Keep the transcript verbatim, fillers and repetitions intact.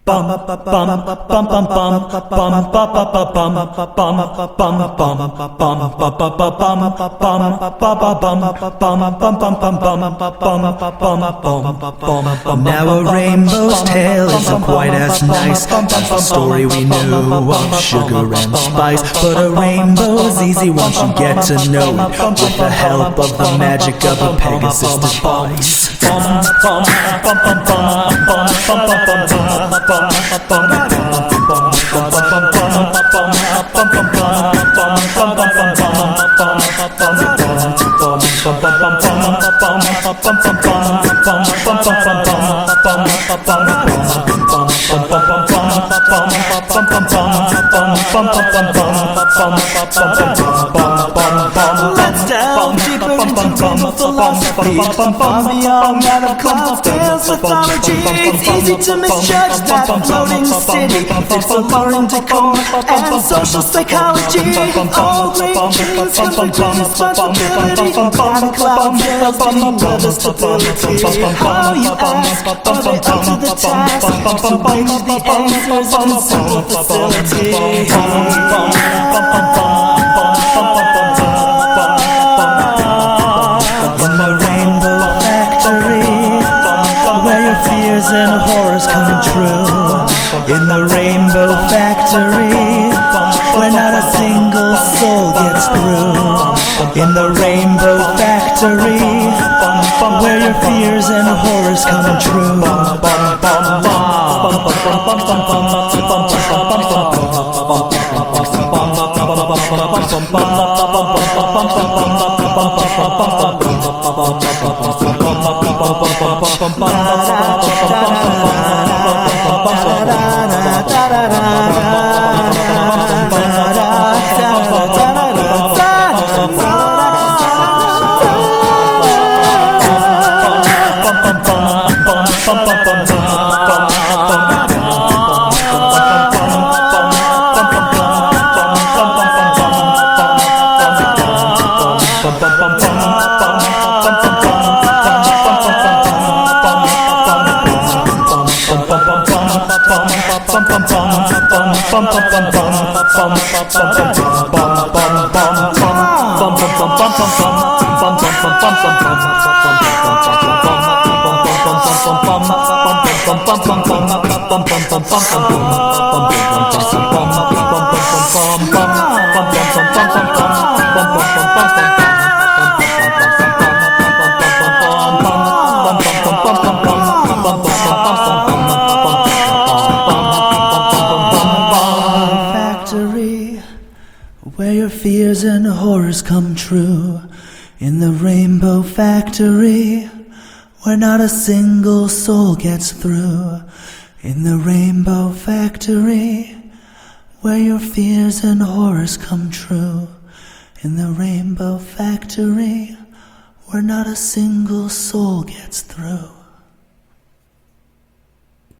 bum bum bum bum bum bum bum bum bum bum bum Now a rainbow's tale isn't quite as nice as the story we knew of sugar and spice, but a rainbow's easy once you get to know it with the help of the magic of a Pegasus device. Let's delve deeper into rainbow philosophy, far beyond that of clouds, tales, mythology. It's easy to misjudge that floating city. It's alluring decor and social psychology. All great dreams come with great responsibility. And cloud tales being weather stability. How you ask, are they up to the task to bring you the answers in a simple facility? Fears and horrors come true. In the Rainbow Factory, where not a single soul gets through. In the Rainbow Factory, where your fears and horrors come true. Where your fears and horrors come true. In the Rainbow Factory, where not a single soul gets through. In the Rainbow Factory, where your fears and horrors come true. In the Rainbow Factory, where not a single soul gets through.